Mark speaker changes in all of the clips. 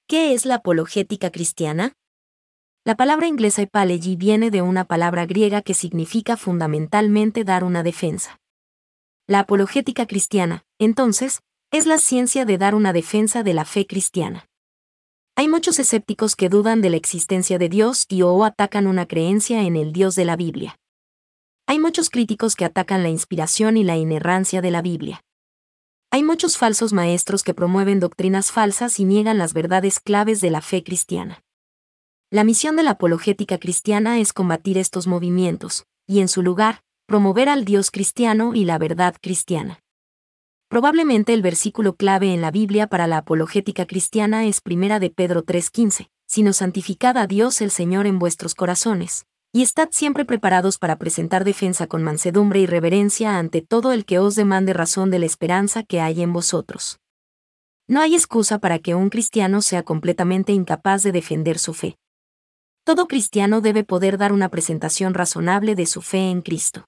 Speaker 1: ¿Qué es la apologética cristiana? La palabra inglesa apology viene de una palabra griega que significa fundamentalmente dar una defensa. La apologética cristiana, entonces, es la ciencia de dar una defensa de la fe cristiana. Hay muchos escépticos que dudan de la existencia de Dios o atacan una creencia en el Dios de la Biblia. Hay muchos críticos que atacan la inspiración y la inerrancia de la Biblia. Hay muchos falsos maestros que promueven doctrinas falsas y niegan las verdades claves de la fe cristiana. La misión de la apologética cristiana es combatir estos movimientos, y en su lugar, promover al Dios cristiano y la verdad cristiana. Probablemente el versículo clave en la Biblia para la apologética cristiana es 1 de Pedro 3:15, sino santificad a Dios el Señor en vuestros corazones, y estad siempre preparados para presentar defensa con mansedumbre y reverencia ante todo el que os demande razón de la esperanza que hay en vosotros. No hay excusa para que un cristiano sea completamente incapaz de defender su fe. Todo cristiano debe poder dar una presentación razonable de su fe en Cristo.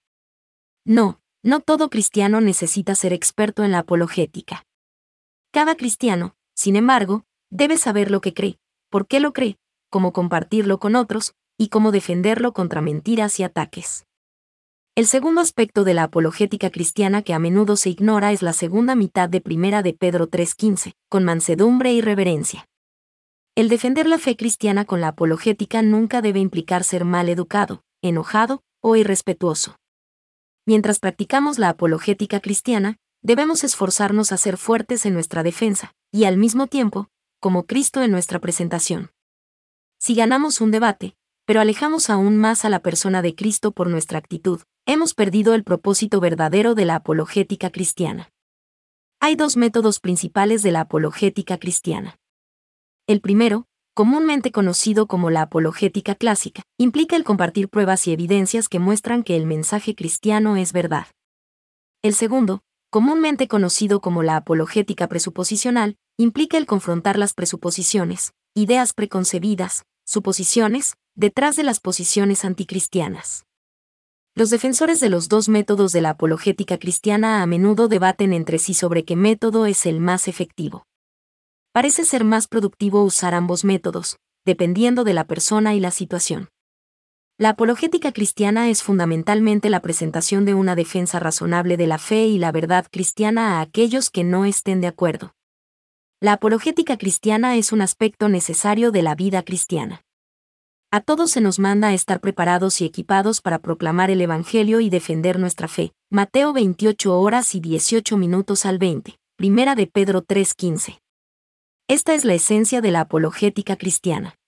Speaker 1: No todo cristiano necesita ser experto en la apologética. Cada cristiano, sin embargo, debe saber lo que cree, por qué lo cree, cómo compartirlo con otros, y cómo defenderlo contra mentiras y ataques. El segundo aspecto de la apologética cristiana que a menudo se ignora es la segunda mitad de 1 de Pedro 3:15, con mansedumbre y reverencia. El defender la fe cristiana con la apologética nunca debe implicar ser mal educado, enojado o irrespetuoso. Mientras practicamos la apologética cristiana, debemos esforzarnos a ser fuertes en nuestra defensa, y al mismo tiempo, como Cristo en nuestra presentación. Si ganamos un debate, pero alejamos aún más a la persona de Cristo por nuestra actitud, hemos perdido el propósito verdadero de la apologética cristiana. Hay dos métodos principales de la apologética cristiana. El primero, comúnmente conocido como la apologética clásica, implica el compartir pruebas y evidencias que muestran que el mensaje cristiano es verdad. El segundo, comúnmente conocido como la apologética presuposicional, implica el confrontar las presuposiciones, ideas preconcebidas, suposiciones, detrás de las posiciones anticristianas. Los defensores de los dos métodos de la apologética cristiana a menudo debaten entre sí sobre qué método es el más efectivo. Parece ser más productivo usar ambos métodos, dependiendo de la persona y la situación. La apologética cristiana es fundamentalmente la presentación de una defensa razonable de la fe y la verdad cristiana a aquellos que no estén de acuerdo. La apologética cristiana es un aspecto necesario de la vida cristiana. A todos se nos manda a estar preparados y equipados para proclamar el Evangelio y defender nuestra fe. Mateo 28 horas y 18 minutos al 20. 1 de Pedro 3:15. Esta es la esencia de la apologética cristiana.